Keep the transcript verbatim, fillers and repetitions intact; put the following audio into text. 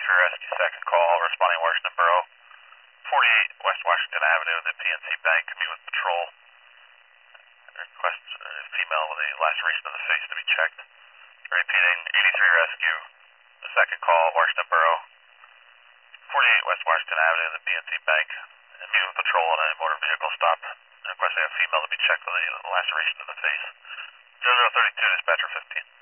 eighty-three Rescue, second call, responding Washington Borough, forty-eight West Washington Avenue, the P N C Bank, meet with patrol. Request a female with a laceration of the face to be checked. Repeating, eighty-three Rescue, the second call, Washington Borough, forty-eight West Washington Avenue, the P N C Bank, and meet with patrol on a motor vehicle stop. Requesting a female to be checked with a laceration of the face. zero zero three two, dispatcher fifteen.